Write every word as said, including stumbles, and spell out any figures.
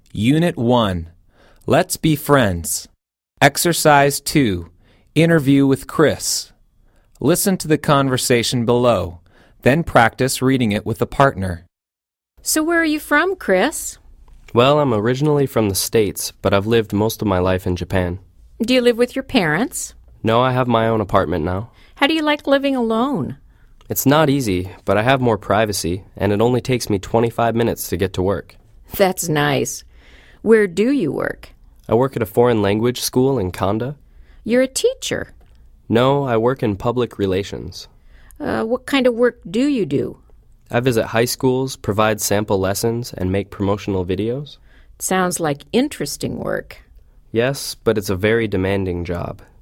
Unit one. Let's be friends. Exercise two. Interview with Chris. Listen to the conversation below, then practice reading it with a partner. So where are you from, Chris? Well, I'm originally from the States, but I've lived most of my life in Japan. Do you live with your parents? No, I have my own apartment now. How do you like living alone? It's not easy, but I have more privacy, and it only takes me twenty-five minutes to get to work. That's nice. Where do you work? I work at a foreign language school in Kanda. You're a teacher. No, I work in public relations. Uh, what kind of work do you do? I visit high schools, provide sample lessons, and make promotional videos. Sounds like interesting work. Yes, but it's a very demanding job.